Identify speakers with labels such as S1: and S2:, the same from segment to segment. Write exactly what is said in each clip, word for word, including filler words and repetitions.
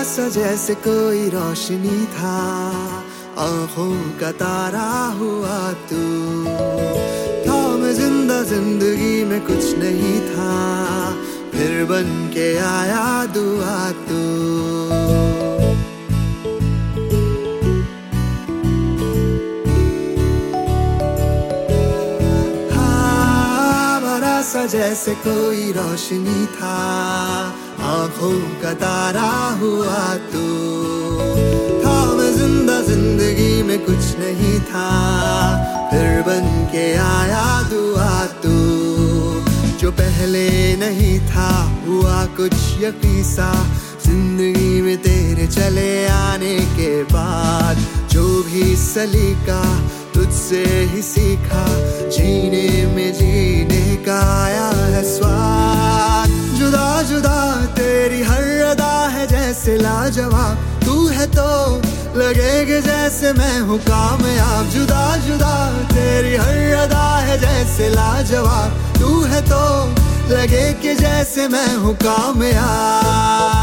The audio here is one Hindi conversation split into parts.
S1: सा जैसे कोई रोशनी था, आंखों का तारा हुआ तू। था मैं जिंदा जिंदगी में कुछ नहीं था, फिर बन के आया दुआ तू। हाँ बड़ा सा जैसे कोई रोशनी था, आंखों का तारा हुआ तू। था मैं जिंदा जिंदगी में कुछ नहीं था, फिर बन के आया दुआ तू। जो पहले नहीं था हुआ कुछ यकी सा, जिंदगी में तेरे चले आने के बाद। जो भी सलीका तुझसे ही सीखा, जीने में जीने का आया है स्वाद। जुदा जुदा तेरी हर अदा है जैसे लाजवाब, तू है तो लगेगे जैसे मैं हूँ कामयाब। जुदा जुदा तेरी हर अदा है जैसे लाजवाब, तू है तो लगे कि जैसे मैं हूँ कामयाब।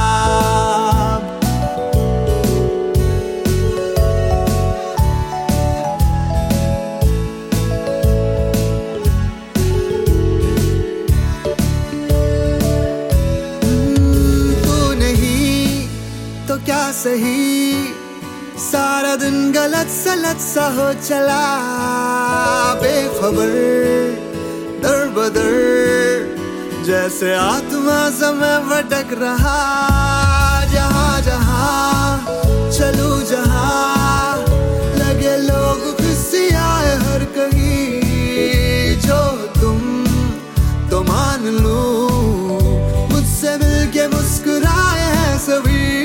S1: तू नहीं तो क्या सही, सारा दिन गलत सलत सा हो चला। बेखबर दर बदर जैसे आत्मा समय भटक रहा। जहाँ जहाँ चलूं जहाँ लगे लोग खुशी आए हर कहीं। जो तुम तो मान लो मुझसे मिलके मुस्कुराए हैं सभी।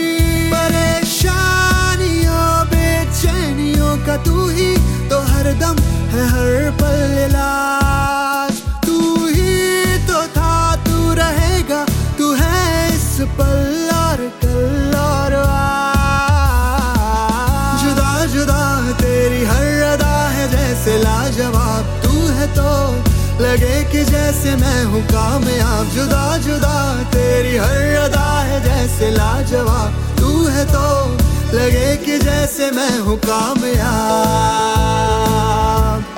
S1: परेशानियों बेचैनियों का तू ही तो हरदम है हर पल इलाज। तू ही तो था तू रहेगा, तू है इस पल और कल और आज। जुदा जुदा तेरी हर अदा है जैसे लाजवाब, तू है तो लगे कि जैसे मैं हूँ कामयाब। जुदा जुदा तेरी हर अदा है जैसे लाजवाब, तू है तो लगे कि जैसे मैं हूँ कामयाब।